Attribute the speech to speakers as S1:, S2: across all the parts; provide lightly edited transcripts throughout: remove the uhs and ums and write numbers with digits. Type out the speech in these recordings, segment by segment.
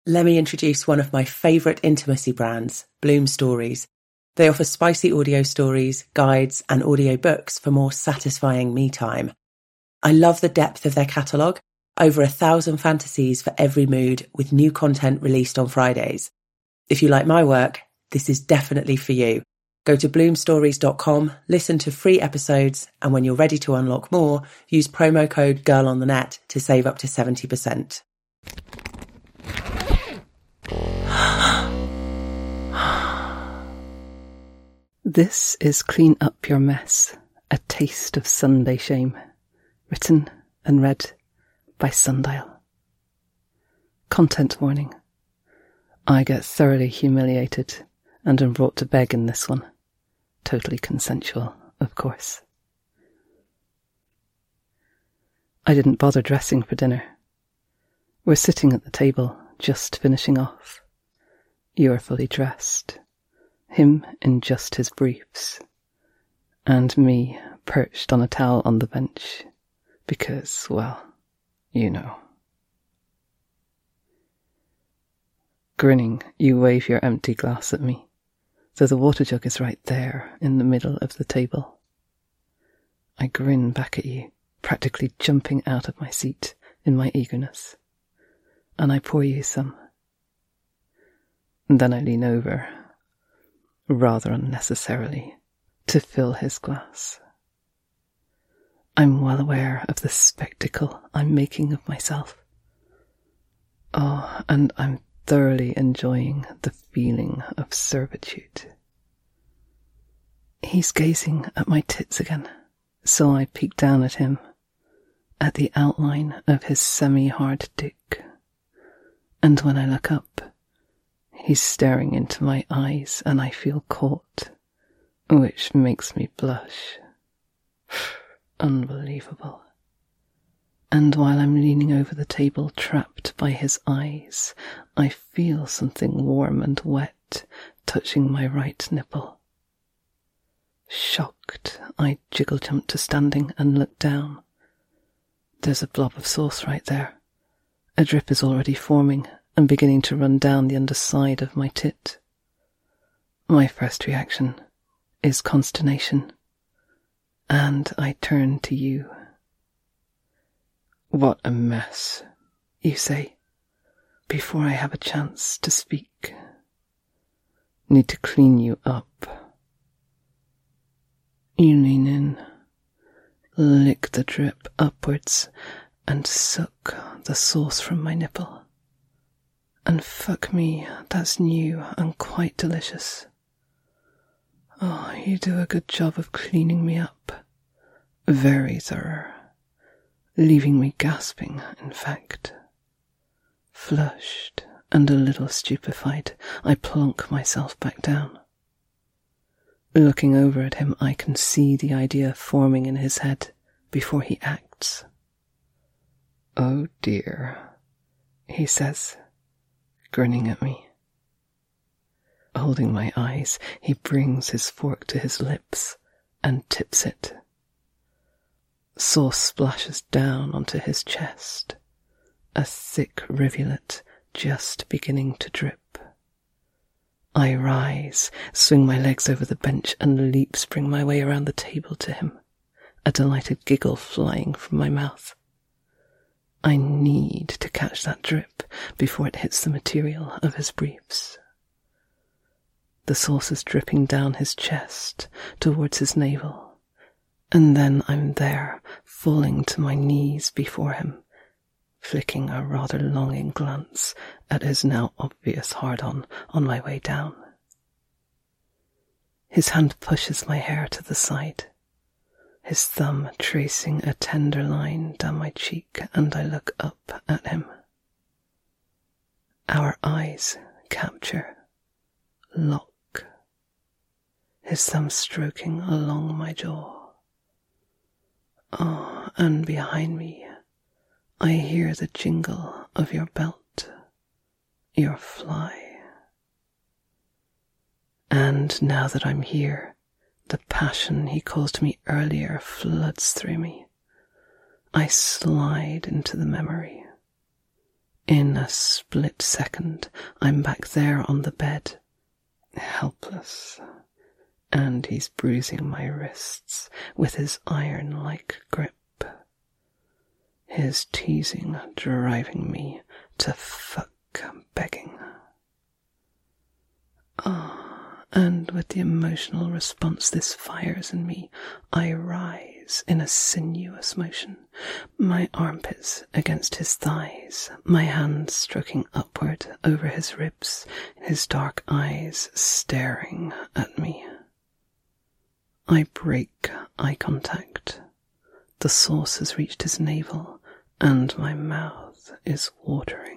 S1: Let me introduce one of my favourite intimacy brands, Bloom Stories. They offer spicy audio stories, guides, and audio books for more satisfying me time. I love the depth of their catalogue, over 1,000 fantasies for every mood, with new content released on Fridays. If you like my work, this is definitely for you. Go to bloomstories.com, listen to free episodes, and when you're ready to unlock more, use promo code GIRLONTHENET to save up to 70%.
S2: This is Clean Up Your Mess, a taste of Sunday shame, written and read by Sundial. Content warning. I get thoroughly humiliated and am brought to beg in this one. Totally consensual, of course. I didn't bother dressing for dinner. We're sitting at the table, just finishing off. You are fully dressed. Him in just his briefs, and me perched on a towel on the bench, because, well, you know. Grinning, you wave your empty glass at me, though the water jug is right there in the middle of the table. I grin back at you, practically jumping out of my seat in my eagerness, and I pour you some. And then I lean over, rather unnecessarily, to fill his glass. I'm well aware of the spectacle I'm making of myself. Oh, and I'm thoroughly enjoying the feeling of servitude. He's gazing at my tits again, so I peek down at him, at the outline of his semi-hard dick. And when I look up, he's staring into my eyes and I feel caught, which makes me blush. Unbelievable. And while I'm leaning over the table trapped by his eyes, I feel something warm and wet touching my right nipple. Shocked, I jiggle jump to standing and look down. There's a blob of sauce right there. A drip is already forming and beginning to run down the underside of my tit. My first reaction is consternation, and I turn to you. What a mess, you say, before I have a chance to speak. Need to clean you up. You lean in, lick the drip upwards, and suck the sauce from my nipple. And fuck me, that's new and quite delicious. Oh, you do a good job of cleaning me up. Very thorough. Leaving me gasping, in fact. Flushed and a little stupefied, I plonk myself back down. Looking over at him, I can see the idea forming in his head before he acts. Oh dear, he says, grinning at me. Holding my eyes, he brings his fork to his lips and tips it. Sauce splashes down onto his chest, a thick rivulet just beginning to drip. I rise, swing my legs over the bench and leap spring my way around the table to him, a delighted giggle flying from my mouth. I need to catch that drip before it hits the material of his briefs. The sauce is dripping down his chest towards his navel, and then I'm there, falling to my knees before him, flicking a rather longing glance at his now obvious hard-on my way down. His hand pushes my hair to the side, his thumb tracing a tender line down my cheek, and I look up at him. Our eyes capture, lock, his thumb stroking along my jaw. Oh, and behind me, I hear the jingle of your belt, your fly. And now that I'm here, the passion he caused me earlier floods through me. I slide into the memory, In a split second, I'm back there on the bed, helpless, and he's bruising my wrists with his iron-like grip. His teasing driving me to fuck begging. And with the emotional response this fires in me, I rise in a sinuous motion, my armpits against his thighs, my hands stroking upward over his ribs, his dark eyes staring at me. I break eye contact. The sauce has reached his navel, and my mouth is watering.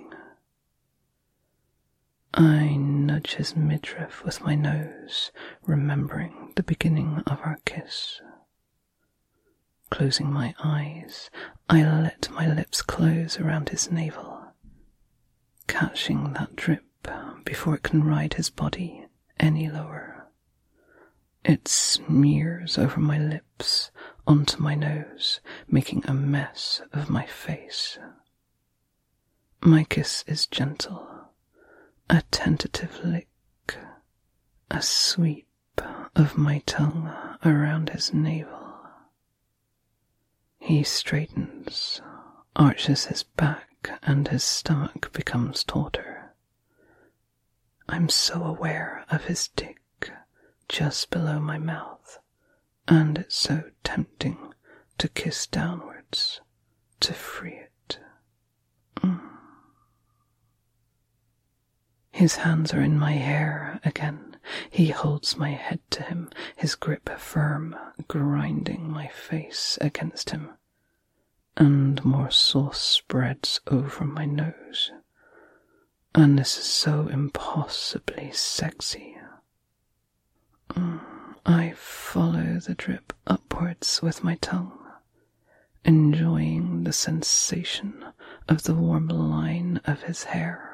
S2: I nudge his midriff with my nose, remembering the beginning of our kiss. Closing my eyes, I let my lips close around his navel, catching that drip before it can ride his body any lower. It smears over my lips, onto my nose, making a mess of my face. My kiss is gentle. A tentative lick, a sweep of my tongue around his navel. He straightens, arches his back, and his stomach becomes tauter. I'm so aware of his dick just below my mouth, and it's so tempting to kiss downwards, to free it. His hands are in my hair again. He holds my head to him, his grip firm, grinding my face against him. And more sauce spreads over my nose. And this is so impossibly sexy. I follow the drip upwards with my tongue, enjoying the sensation of the warm line of his hair.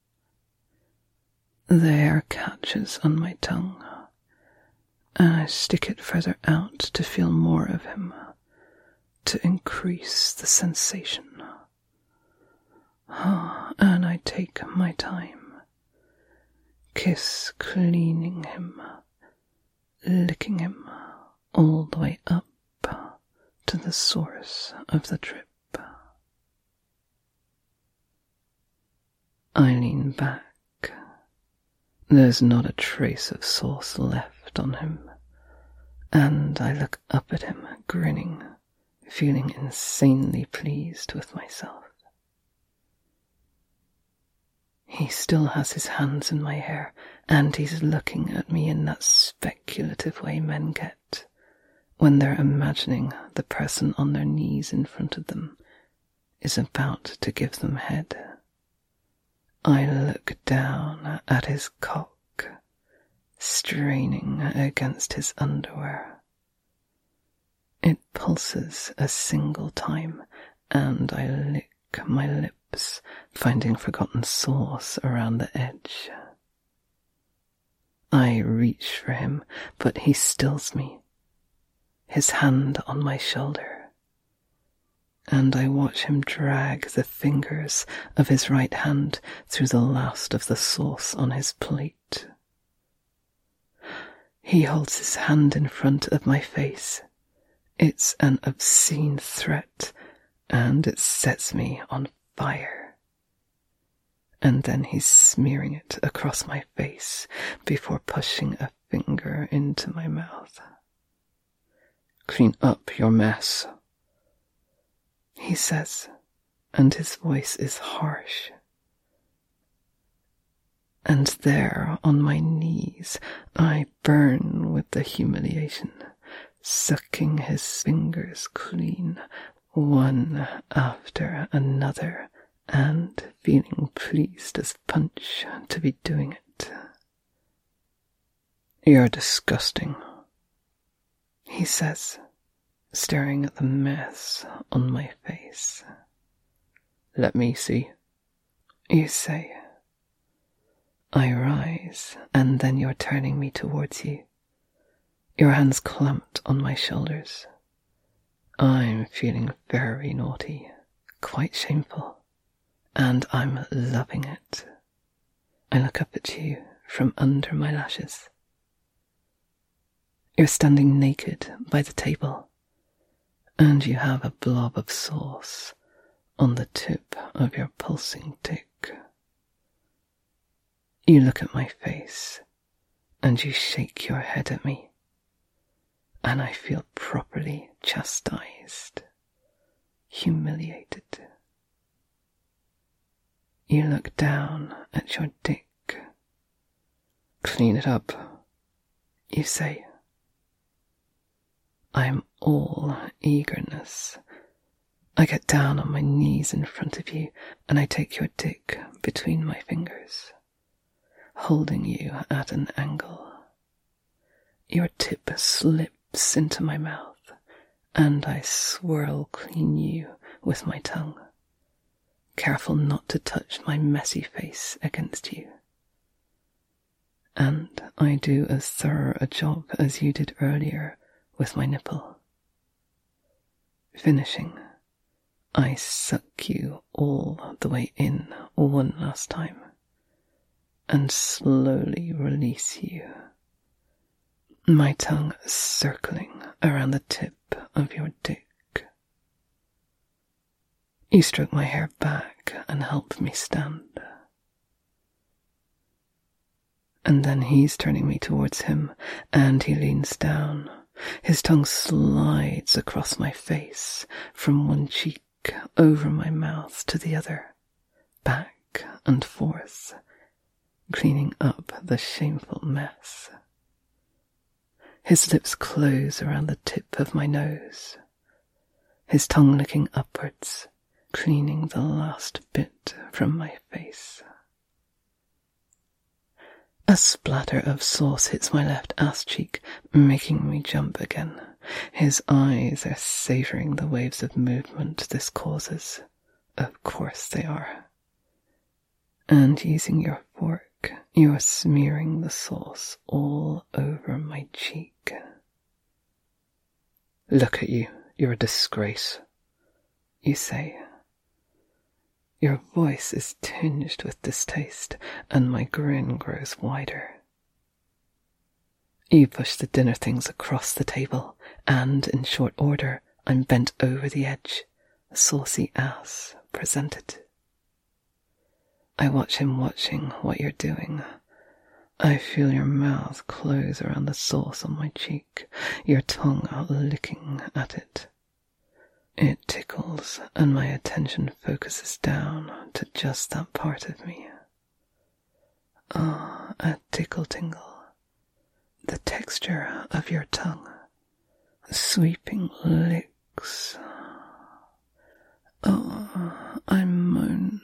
S2: The hair catches on my tongue, and I stick it further out to feel more of him, to increase the sensation. And I take my time, kiss cleaning him, licking him all the way up to the source of the drip. I lean back. There's not a trace of sauce left on him, and I look up at him, grinning, feeling insanely pleased with myself. He still has his hands in my hair, and he's looking at me in that speculative way men get when they're imagining the person on their knees in front of them is about to give them head. I look down at his cock, straining against his underwear. It pulses a single time, and I lick my lips, finding forgotten sauce around the edge. I reach for him, but he stills me, his hand on my shoulder, and I watch him drag the fingers of his right hand through the last of the sauce on his plate. He holds his hand in front of my face. It's an obscene threat, and it sets me on fire. And then he's smearing it across my face before pushing a finger into my mouth. "Clean up your mess," he says, and his voice is harsh. And there, on my knees, I burn with the humiliation, sucking his fingers clean, one after another, and feeling pleased as punch to be doing it. "You're disgusting," he says, staring at the mess on my face. "Let me see," you say. I rise, and then you're turning me towards you, your hands clamped on my shoulders. I'm feeling very naughty, quite shameful, and I'm loving it. I look up at you from under my lashes. You're standing naked by the table, and you have a blob of sauce on the tip of your pulsing dick. You look at my face, and you shake your head at me, and I feel properly chastised, humiliated. You look down at your dick. Clean it up, you say. I'm all eagerness. I get down on my knees in front of you, and I take your dick between my fingers, holding you at an angle. Your tip slips into my mouth, and I swirl clean you with my tongue, careful not to touch my messy face against you. And I do as thorough a job as you did earlier with my nipple. Finishing, I suck you all the way in one last time, and slowly release you, my tongue circling around the tip of your dick. You stroke my hair back and help me stand. And then he's turning me towards him, and he leans down. His tongue slides across my face, from one cheek over my mouth to the other, back and forth, cleaning up the shameful mess. His lips close around the tip of my nose, his tongue licking upwards, cleaning the last bit from my face. A splatter of sauce hits my left ass cheek, making me jump again. His eyes are savouring the waves of movement this causes. Of course they are. And using your fork, you are smearing the sauce all over my cheek. Look at you, you're a disgrace, you say. Your voice is tinged with distaste, and my grin grows wider. You push the dinner things across the table, and in short order, I'm bent over the edge, a saucy ass presented. I watch him watching what you're doing. I feel your mouth close around the sauce on my cheek, your tongue licking at it. It tickles, and my attention focuses down to just that part of me. Ah, a tickle-tingle. The texture of your tongue. Sweeping licks. Oh, I moan.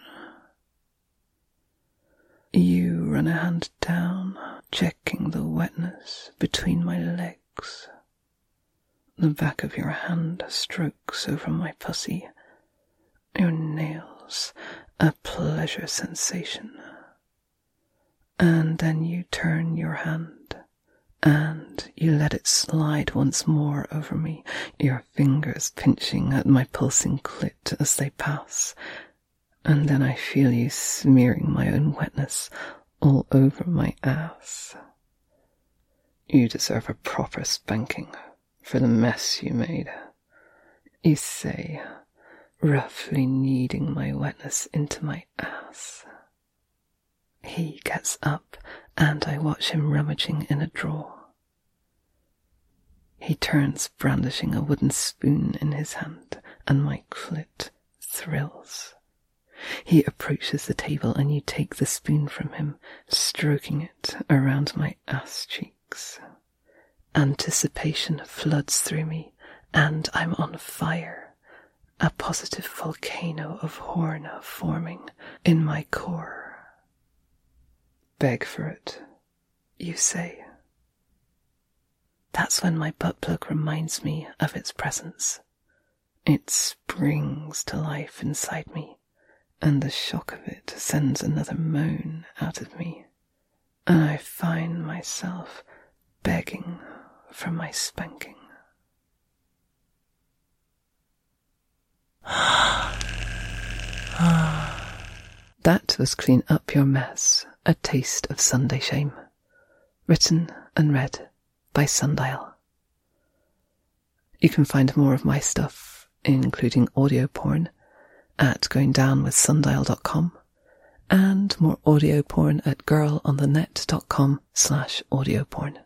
S2: You run a hand down, checking the wetness between my legs. The back of your hand strokes over my pussy, your nails a pleasure sensation. And then you turn your hand, and you let it slide once more over me, your fingers pinching at my pulsing clit as they pass. And then I feel you smearing my own wetness all over my ass. You deserve a proper spanking for the mess you made, you say, roughly kneading my wetness into my ass. He gets up, and I watch him rummaging in a drawer. He turns, brandishing a wooden spoon in his hand, and my clit thrills. He approaches the table, and you take the spoon from him, stroking it around my ass cheeks. Anticipation floods through me, and I'm on fire, a positive volcano of horn forming in my core. Beg for it, you say. That's when my butt plug reminds me of its presence. It springs to life inside me, and the shock of it sends another moan out of me, and I find myself begging for my spanking. That was Clean Up Your Mess, A Taste of Sunday Shame. Written and read by Sundial. You can find more of my stuff, including audio porn, at goingdownwithsundial.com and more audio porn at girlonthenet.com/audio porn.